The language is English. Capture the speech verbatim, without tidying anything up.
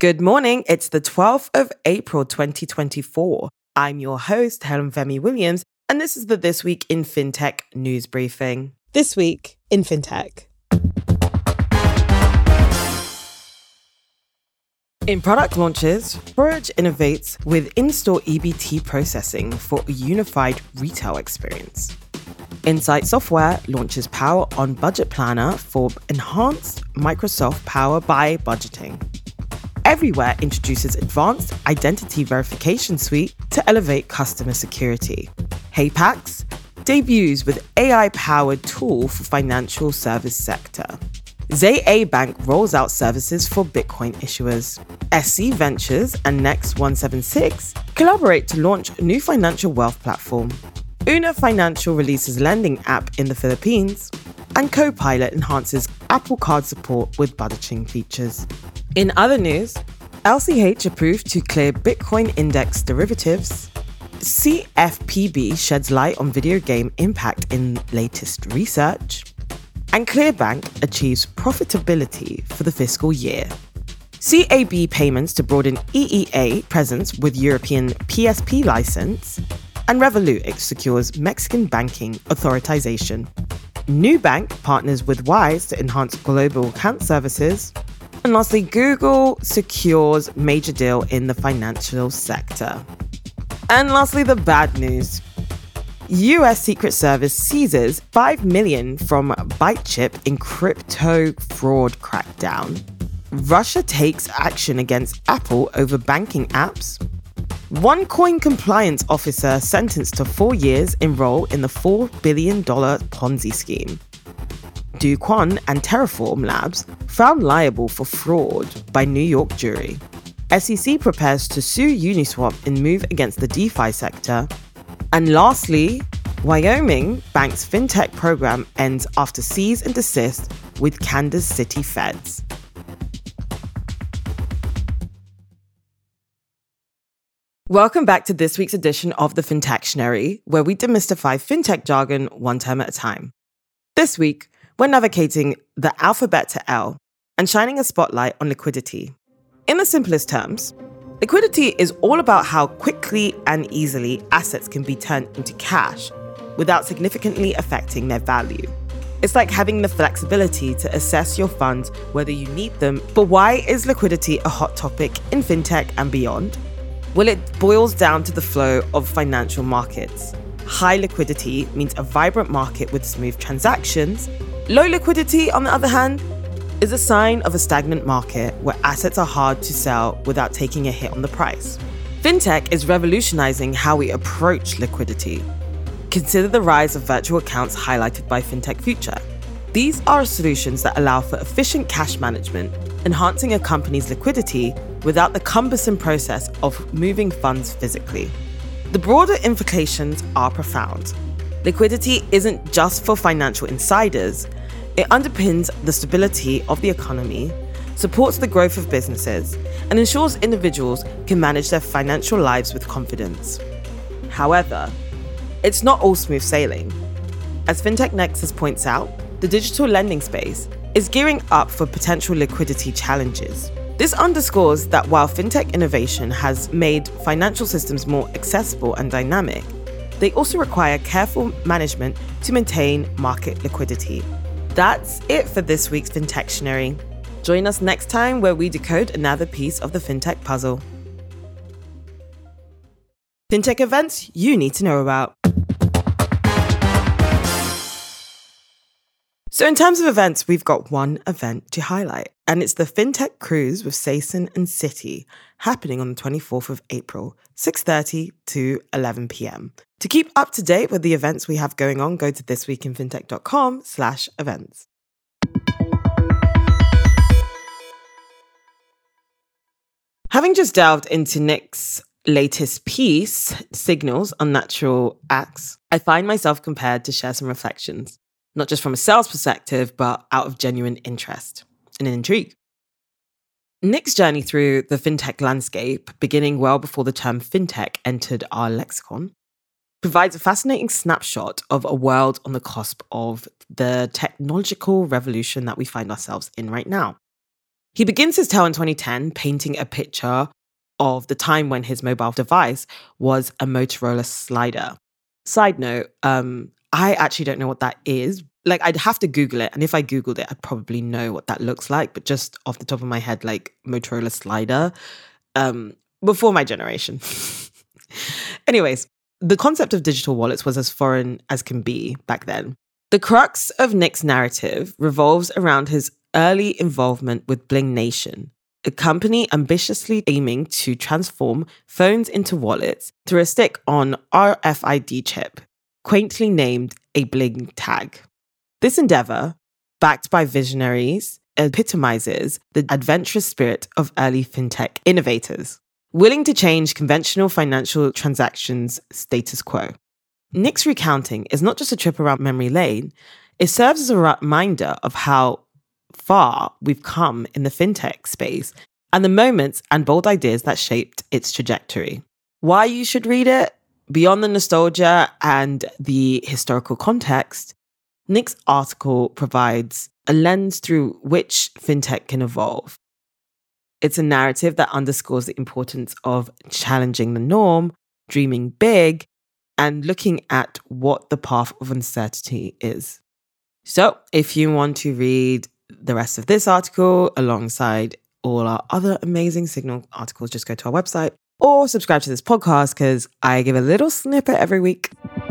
Good morning. It's the twelfth of April, twenty twenty-four. I'm your host, Helen Femi Williams, and this is the This Week in FinTech news briefing. This week in FinTech. In product launches, Forage innovates with in-store E B T processing for a unified retail experience. Insight Software launches Power on Budget Planner for enhanced Microsoft Power by budgeting. Everywhere introduces Advanced Identity Verification Suite to elevate customer security. Haypax debuts with A I-powered tool for financial service sector. Zay Bank rolls out services for Bitcoin issuers. S C Ventures and Next one seventy-six collaborate to launch a new financial wealth platform. Una Financial releases lending app in the Philippines. And Copilot enhances Apple Card support with budgeting features. In other news, L C H approved to clear Bitcoin index derivatives. C F P B sheds light on video game impact in latest research. And Clearbank achieves profitability for the fiscal year. C A B payments to broaden E E A presence with European P S P license. And Revolut secures Mexican banking authorization. Nubank partners with Wise to enhance global account services. And lastly, Google secures major deal in the financial sector. And lastly, the bad news. U S Secret Service seizes five million dollars from ByteChip in crypto fraud crackdown. Russia takes action against Apple over banking apps. OneCoin compliance officer sentenced to four years enroll in the four billion dollars Ponzi scheme. Do Kwon and Terraform Labs found liable for fraud by New York jury. S E C prepares to sue Uniswap in move against the DeFi sector. And lastly, Wyoming Bank's fintech program ends after cease and desist with Kansas City feds. Welcome back to this week's edition of the FinTectionary, where we demystify fintech jargon one term at a time. This week, we're navigating the alphabet to L and shining a spotlight on liquidity. In the simplest terms, liquidity is all about how quickly and easily assets can be turned into cash without significantly affecting their value. It's like having the flexibility to assess your funds whether you need them. But why is liquidity a hot topic in fintech and beyond? Well, it boils down to the flow of financial markets. High liquidity means a vibrant market with smooth transactions. Low liquidity, on the other hand, is a sign of a stagnant market where assets are hard to sell without taking a hit on the price. Fintech is revolutionizing how we approach liquidity. Consider the rise of virtual accounts highlighted by Fintech Future. These are solutions that allow for efficient cash management, enhancing a company's liquidity without the cumbersome process of moving funds physically. The broader implications are profound. Liquidity isn't just for financial insiders. It underpins the stability of the economy, supports the growth of businesses, and ensures individuals can manage their financial lives with confidence. However, it's not all smooth sailing. As FinTech Nexus points out, the digital lending space is gearing up for potential liquidity challenges. This underscores that while fintech innovation has made financial systems more accessible and dynamic, they also require careful management to maintain market liquidity. That's it for this week's FinTectionary. Join us next time where we decode another piece of the fintech puzzle. Fintech events you need to know about. So in terms of events, we've got one event to highlight, and it's the FinTech Cruise with Sason and Citi, happening on the twenty-fourth of April, six thirty to eleven p.m. To keep up to date with the events we have going on, go to thisweekinfintech.com slash events. Having just delved into Nick's latest piece, Signals Unnatural Acts, I find myself compelled to share some reflections, not just from a sales perspective, but out of genuine interest and intrigue. Nick's journey through the fintech landscape, beginning well before the term fintech entered our lexicon, provides a fascinating snapshot of a world on the cusp of the technological revolution that we find ourselves in right now. He begins his tale in twenty ten, painting a picture of the time when his mobile device was a Motorola Slider. Side note, um, I actually don't know what that is. Like, I'd have to Google it. And if I Googled it, I'd probably know what that looks like. But just off the top of my head, like Motorola Slider, um, before my generation. Anyways, the concept of digital wallets was as foreign as can be back then. The crux of Nick's narrative revolves around his early involvement with Bling Nation, a company ambitiously aiming to transform phones into wallets through a stick-on R F I D chip, quaintly named a Bling tag. This endeavor, backed by visionaries, epitomizes the adventurous spirit of early fintech innovators, willing to change conventional financial transactions status quo. Nick's recounting is not just a trip around memory lane, it serves as a reminder of how far we've come in the fintech space and the moments and bold ideas that shaped its trajectory. Why you should read it? Beyond the nostalgia and the historical context, Nick's article provides a lens through which fintech can evolve. It's a narrative that underscores the importance of challenging the norm, dreaming big, and looking at what the path of uncertainty is. So, if you want to read the rest of this article alongside all our other amazing Signal articles, just go to our website or subscribe to this podcast because I give a little snippet every week.